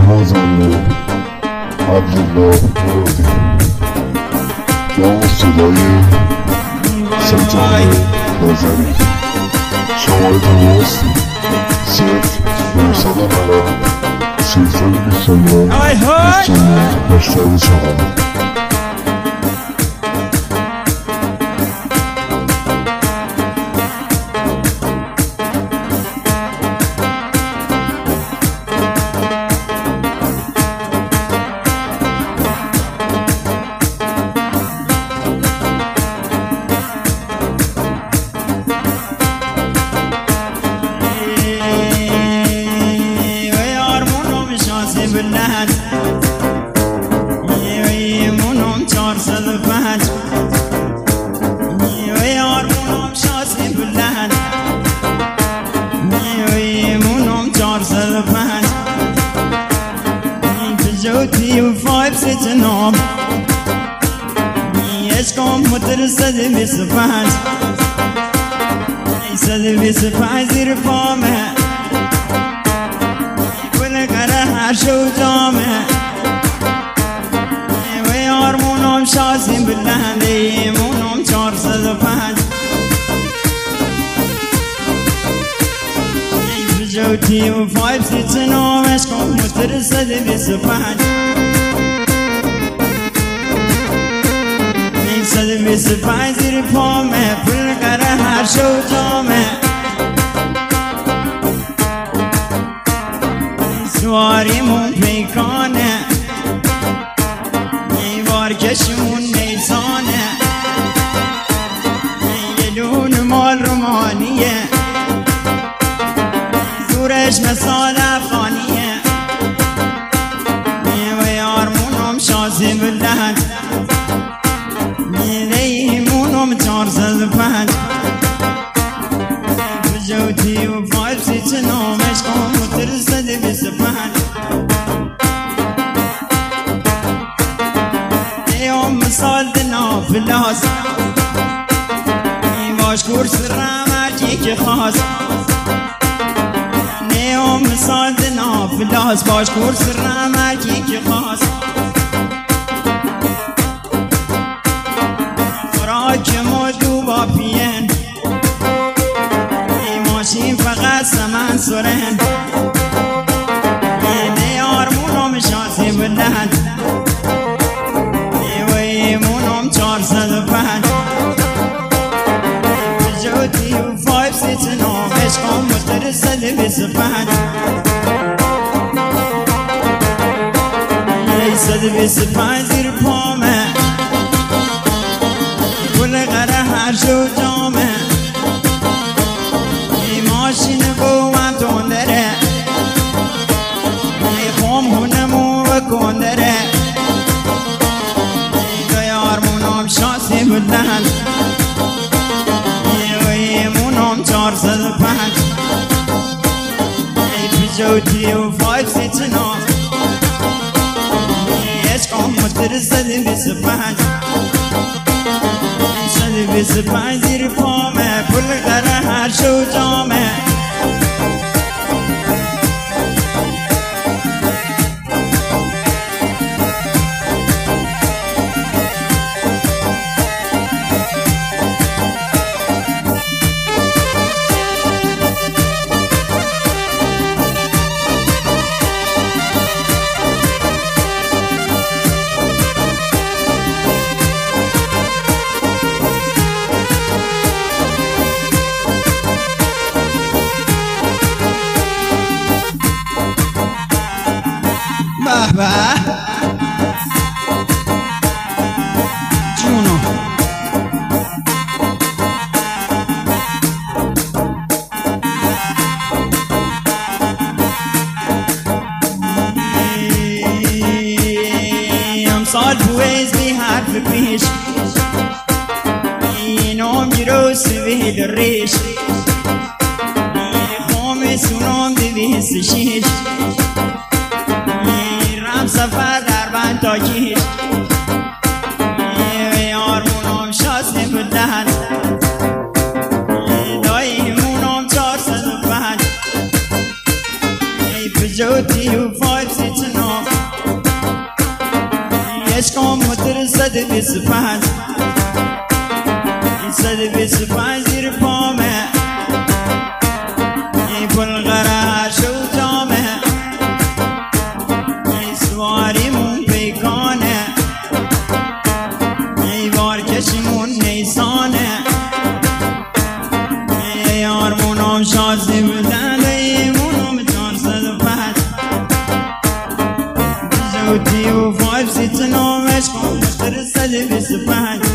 مازالله عبدالله مرادی با صدای سجاد نظری. شماره تماس 0-990-329-384. باللهن يمونهم 405 ويارمونهم شاسي باللهن يمونهم 405 تجوتي و5 6 نوم يشكم مترسد بصفات يسد بصفات زير فامه شو جامع ويارمونهم شاسين باللهن يمونهم 405 بجوتي و5 6 نوم اشكم مترسد بصفات يسد بصفات زير فامه بالقرار شو جامع سواریمون پیکانه بارکشمون نیزانه یه لون مال رومانیه زورش مثال افغانیه و یارمونم شازی باللهن لیمونم 405 بجوتی و 5 6 نامش کن مترسد بصفحن يوم مثال دنا فلاس باش كورس رامركي كي خاص يوم مثال دنا فلاس باش كورس رامركي كي خاص فراك مودو بابين ماشين فقط سمن سرين يارمونهم شاسي باللهن ويمونهم 405 بجوتي و5 6 نوم عشقهم مترسد بصفحن يسد بصفحن زير پامه كل غره هر شو جامه ماشین قوام تندره خم هنمو و کندره یارمونم شاسی بلند یمونم 405 بجوتی و5 6 نام عشقم مترسد بصفحن صد 25 زیر پامه پل قره هر شو جامه بابا جونو امسال بویز بی حرف پیش اینام گروس به الريش خامس اونام 206 سفر در بند تا کیش یارمونم شاسته بودن دایمونم 405 بجوتی و 5 6 9 125 125 زیر پامه ای پل قرار شو جامه ای سواریمون پیکانه ای بارکشیمون نیسانه ای یارمونم شازی بودن ایمونم 405 2 5 6 9 عشقم مختر 125